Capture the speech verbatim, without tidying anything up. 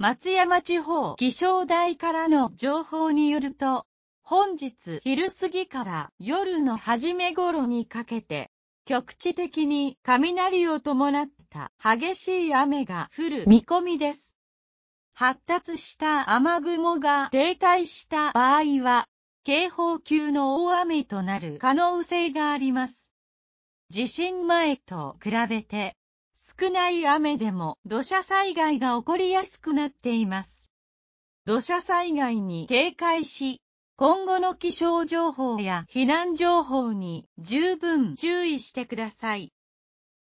松山地方気象台からの情報によると、本日昼過ぎから夜の初め頃にかけて、局地的に雷を伴った激しい雨が降る見込みです。発達した雨雲が停滞した場合は、警報級の大雨となる可能性があります。地震前と比べて、少ない雨でも土砂災害が起こりやすくなっています。土砂災害に警戒し、今後の気象情報や避難情報に十分注意してください。